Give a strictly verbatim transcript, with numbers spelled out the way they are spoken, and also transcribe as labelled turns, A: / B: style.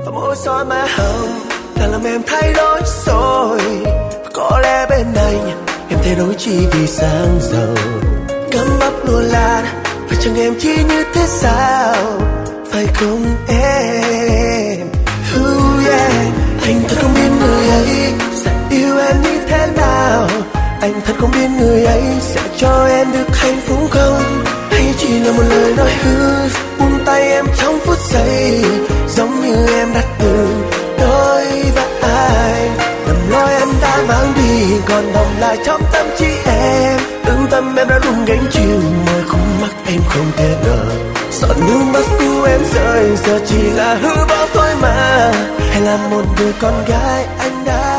A: và môi son má hồng đã làm em thay đổi rồi. Và có lẽ bên anh em thay đổi chỉ vì sang giàu. Cắm bắp lùa lan phải chăng em chỉ như thế sao, phải không em? Ooh yeah. Anh thật không biết người ấy sẽ yêu em như thế nào. Anh thật không biết người ấy sẽ cho em được hạnh phúc không, hay chỉ là một lời nói hư buông tay em trong phút giây, giống như em đã từng đối với anh. Lầm lỗi em đã mang đi còn vòng lại trong tâm trí em. Lương tâm em đã luôn gánh chịu mọi khúc mắc em không thể ngờ. Giọt nước mắt của em rơi giờ chỉ là hư vô thôi mà, hay là một người con gái anh đã